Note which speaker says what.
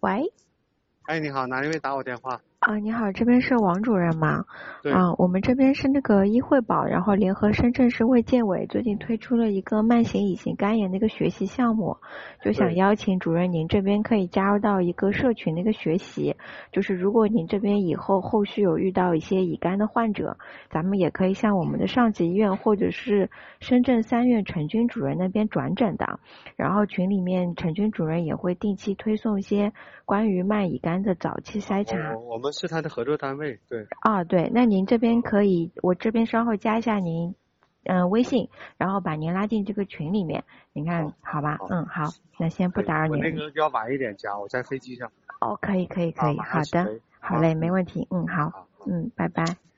Speaker 1: 喂。
Speaker 2: 哎，你好，哪一位打我电话？
Speaker 1: 你好，这边是王主任吗？
Speaker 2: 对。
Speaker 1: 我们这边是那个医惠保，然后联合深圳市卫健委最近推出了一个慢性乙型肝炎的一个学习项目，就想邀请主任您这边可以加入到一个社群的一个学习，就是如果您这边以后后续有遇到一些乙肝的患者，咱们也可以向我们的上级医院或者是深圳3院陈军主任那边转诊的，然后群里面陈军主任也会定期推送一些关于慢乙肝的早期筛查。
Speaker 2: 我们是他的合作单位，对。
Speaker 1: 对，那您这边可以，我这边稍后加一下您，微信，然后把您拉进这个群里面，您看好吧？好，那先不打扰您。
Speaker 2: 我那个要晚一点加，我在飞机上。
Speaker 1: 可以，好的，好嘞，没问题，好，拜拜。